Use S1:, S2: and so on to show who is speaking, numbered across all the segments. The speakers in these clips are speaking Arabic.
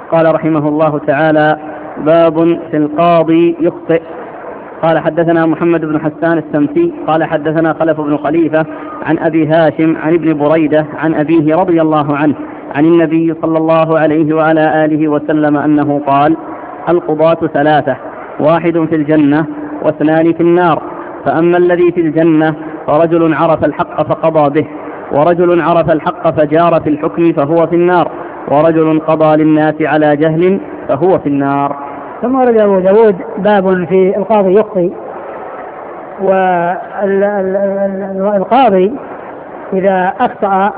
S1: قال رحمه الله تعالى: باب في القاضي يخطئ. قال حدثنا محمد بن حسان السمسي قال حدثنا خلف بن خليفة عن أبي هاشم عن ابن بريدة عن أبيه رضي الله عنه عن النبي صلى الله عليه وعلى آله وسلم أنه قال: القضاة ثلاثة، واحد في الجنة واثنان في النار، فأما الذي في الجنة فرجل عرف الحق فقضى به، ورجل عرف الحق فجار في الحكم فهو في النار، ورجل قضى للناس على جهل فهو في النار.
S2: ثم ورد أبو داود باب في القاضي يخطئ. والقاضي إذا أخطأ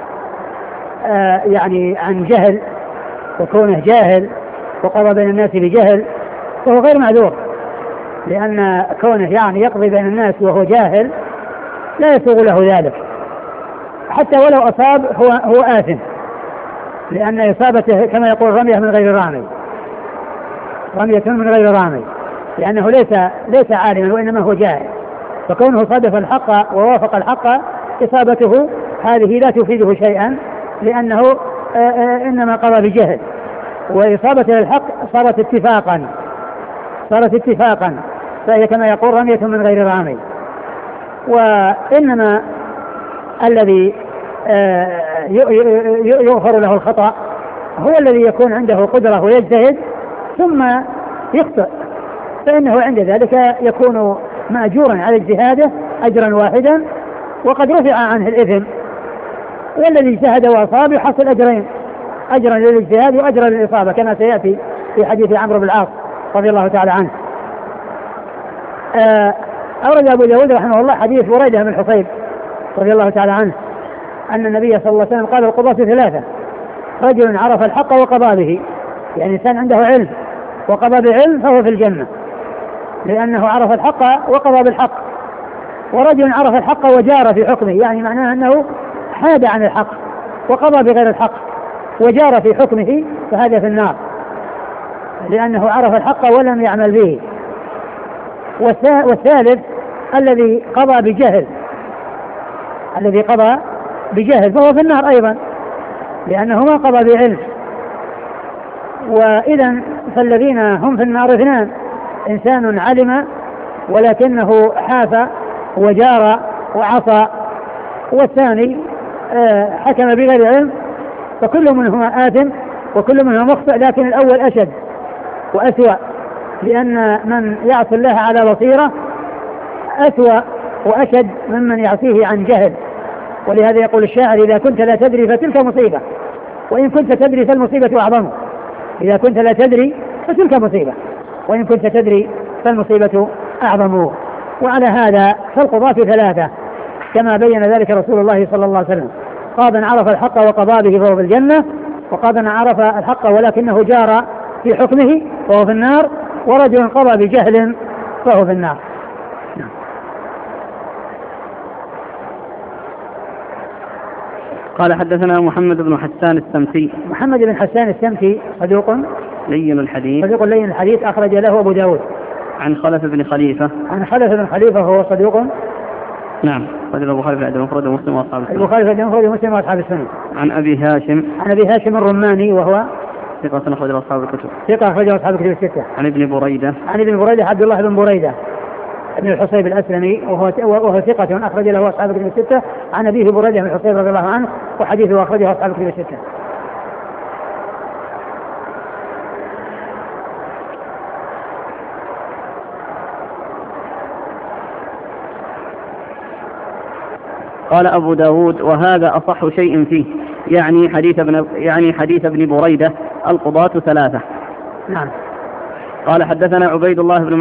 S2: يعني عن جهل وكونه جاهل وقضى بين الناس بجهل فهو غير معذور، لأن كونه يعني يقضي بين الناس وهو جاهل لا يسوغ له ذلك، حتى ولو أصاب هو آثم، لأن إصابته كما يقول رمية من غير رامي، رمية من غير رامي، لأنه ليس عالما وإنما هو جاهل، فكونه صادف الحق ووافق الحق إصابته هذه لا تفيده شيئا، لأنه إنما قضى بجهل، وإصابته للحق صارت اتفاقا، فهي كما يقول رمية من غير رامي. وإنما الذي يغفر له الخطأ هو الذي يكون عنده قدرة ويجتهد ثم يخطئ، فإنه عند ذلك يكون مأجورا على اجتهاده أجرا واحدا وقد رفع عنه الإثم، والذي اجتهد وأصاب يحصل أجرين، أجرا للاجتهاد وأجرا للإصابة، كما سيأتي في حديث عمرو بن العاص رضي الله تعالى عنه. أورد أبو داود رحمه الله حديث بريدة بن الحصيب رضي الله تعالى عنه أن النبي صلى الله عليه وسلم قال: القضاة ثلاثة، رجل عرف الحق وقضى به، يعني إنسان عنده علم وقضى بعلم فهو في الجنة لأنه عرف الحق وقضى بالحق، ورجل عرف الحق وجار في حكمه، يعني معناه أنه حاد عن الحق وقضى بغير الحق وجار في حكمه فهذا في النار لأنه عرف الحق ولم يعمل به. والثالث الذي قضى بجهل فهو في النار أيضا لأنه ما قضى بعلم. وإذا فالذين هم في النار اثنان: إنسان علم ولكنه حاف وجار وعصى، والثاني حكم بغير علم، فكل منهما آثم وكل منهما مخطئ، لكن الأول أشد وأسوأ، لأن من يعصي الله على بصيرة أسوأ وأشد ممن يعصيه عن جهل. ولهذا يقول الشاعر: إذا كنت لا تدري فتلك مصيبة، وإن كنت تدري فالمصيبة أعظم. إذا كنت لا تدري فتلك مصيبة، وإن كنت تدري فالمصيبة أعظم. وعلى هذا فالقضاة ثلاثة كما بين ذلك رسول الله صلى الله عليه وسلم: قاض عرف الحق وقضى به فهو في الجنة، وقاض عرف الحق ولكنه جار في حكمه فهو في النار، ورجل قضى بجهل فهو في النار.
S1: قال حدثنا محمد بن حسان السمسي.
S2: محمد بن حسان السمسي صدوق لين الحديث أخرج له أبو داود.
S1: عن خلف بن خليفة.
S2: هو صدوق.
S1: نعم. رجل البخاري في الأدب المفرد ومسلم وأصحاب السنن. عن أبي هاشم الرماني وهو ثقة أخرج أصحاب الكتب الستة. عن ابن بريدة عبد الله بن بريدة ابن الحصيب الأسلمي وهو ثقة أخرج له أصحاب الكتب الستة. عن أبيه بريدة بن الحصيب رضي الله عنه وحديثه أخرجه أصحاب الكتب الستة. قال أبو داود: وهذا أصح شيء فيه، يعني حديث ابن بريدة: القضاة ثلاثة.
S2: نعم.
S1: قال حدثنا عبيد الله بن